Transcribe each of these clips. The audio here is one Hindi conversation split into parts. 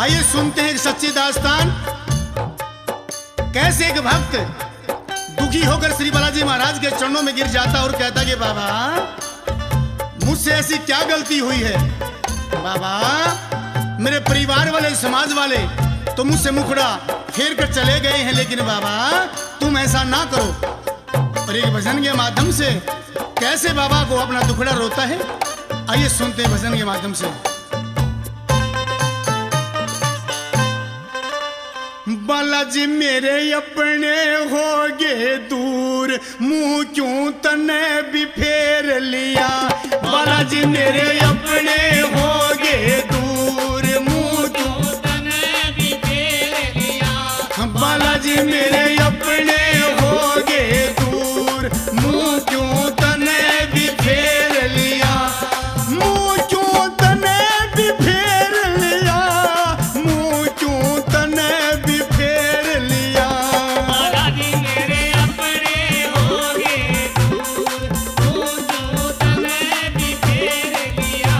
आइए सुनते हैं एक सच्ची दास्तान। कैसे एक भक्त दुखी होकर श्री बालाजी महाराज के चरणों में गिर जाता और कहता कि बाबा मुझसे ऐसी क्या गलती हुई है, बाबा मेरे परिवार वाले समाज वाले तो मुझसे मुखड़ा फेर कर चले गए हैं, लेकिन बाबा तुम ऐसा ना करो। और एक भजन के माध्यम से कैसे बाबा को अपना दुखड़ा रोता है, आइए सुनते हैं भजन के माध्यम से। बालाजी मेरे अपने होगे दूर, मुंह क्यों तने भी फेर लिया। बालाजी मेरे अपने होगे दूर, मुंह क्यों तने भी फेर लिया। बालाजी मेरे अपने होगे दूर, मुंह क्यों तने भी फेर लिया। मुंह क्यों तने भी फेर लिया, मुंह क्यों तने भी फेर लिया। बालाजी मेरे अपने होगे दूर, मुंह क्यों तने भी फेर लिया।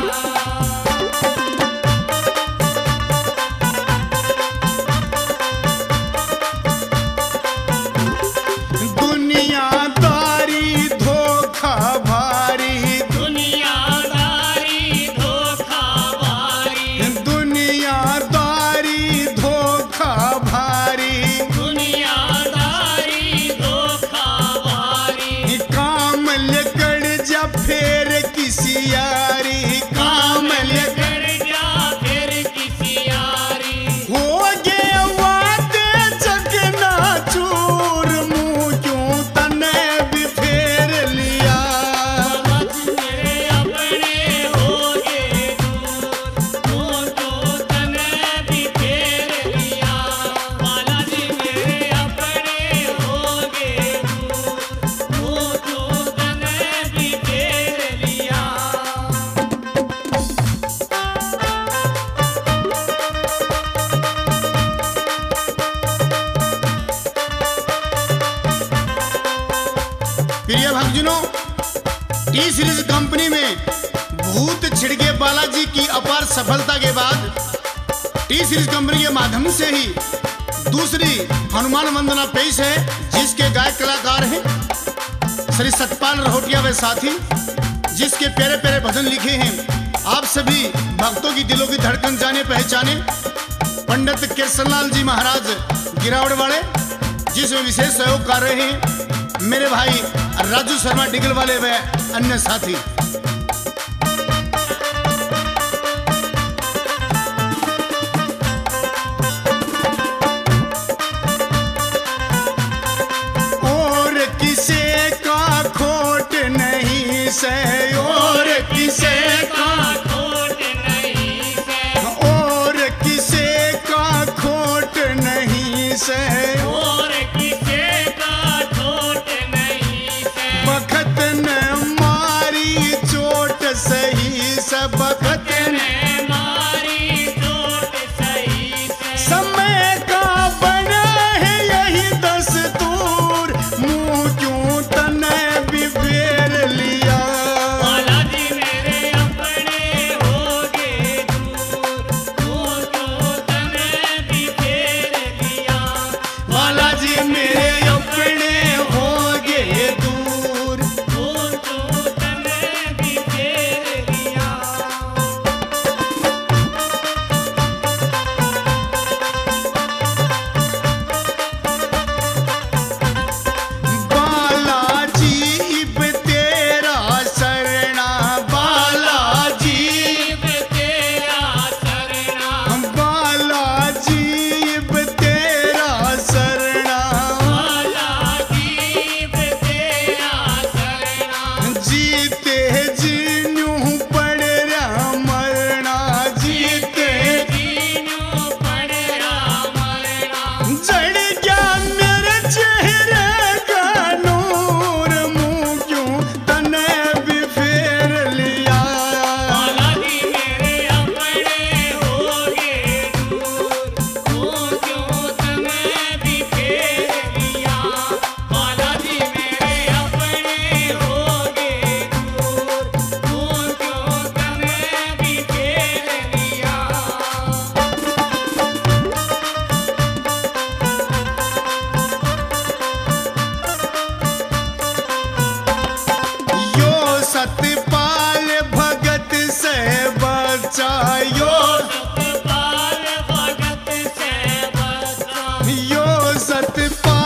दुनियादारी धोखा भारी, दुनियादारी धोखा भारी, दुनियादारी धोखा भारी। दुनियादारी धोखा भारी। काम लकड़ जा फेर किसी यारी, काम लकड़ कर जा फिर किसी यारी। हो गए वादे जगना चूर, मुंह क्यों तने भी फेर लिया। बालाजी मेरे अपने होगे दूर, मुंह क्यों तने भी फेर लिया। बालाजी मेरे अपने होगे दूर, मुंह क्यों तने भी फेर लिया। प्रिय भक्तजनों, टी सीरीज कंपनी में भूत छिड़के बालाजी की अपार सफलता के बाद टी सीरीज कंपनी के माध्यम से ही दूसरी हनुमान वंदना पेश है, जिसके गायक कलाकार हैं श्री सतपाल रहोटिया व साथी, जिसके प्यारे प्यारे भजन लिखे हैं आप सभी भक्तों की दिलों की धड़कन जाने पहचाने पंडित कृष्णलाल जी महाराज गिरावड़ वाले, जिसमें विशेष सहयोग कर रहे हैं मेरे भाई राजू शर्मा डिगल वाले व अन्य साथी। और किसे का खोट नहीं से, और किसे का, खोट नहीं से, और किसे का खोट नहीं से। और किसे का खोट नहीं से। बखत ने मारी चोट सही से, बखत ने ने मारी चोट सही से। समय का बना है यही दस्तूर, मुंह क्यों तने भी फेर लिया। बालाजी मेरे अपने होगे दूर, मुंह क्यों तने भी फेर लिया। बालाजी मेरे अपने होगे दूर। मुंह क्यों तने भी फेर लिया। बालाजी इब तेरा शरणा, बालाजी जीव तेरा शरणा, बालाजी इब तेरा शरणा। सतपा